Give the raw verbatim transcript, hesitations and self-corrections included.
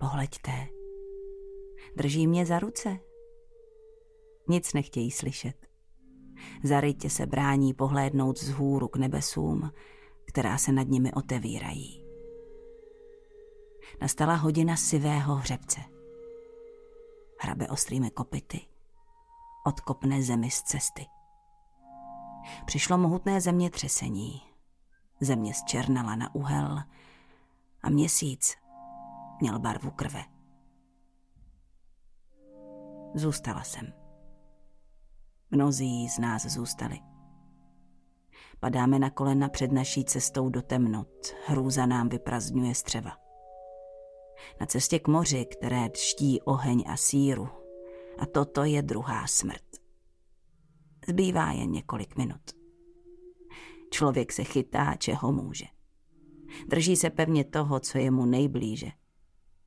Pohleďte. Drží mě za ruce. Nic nechtějí slyšet. Zarytě se brání pohlédnout vzhůru k nebesům, která se nad nimi otevírají. Nastala hodina sivého hřebce. Hrabe ostrými kopyty, odkopne zemi z cesty. Přišlo mohutné zemětřesení. Země zčernala na uhel a měsíc měl barvu krve. Zůstala jsem. Mnozí z nás zůstali. Padáme na kolena před naší cestou do temnot, hrůza nám vyprazdňuje střeva. Na cestě k moři, které dští oheň a síru, a toto je druhá smrt. Zbývá jen několik minut. Člověk se chytá, čeho může. Drží se pevně toho, co je mu nejblíže.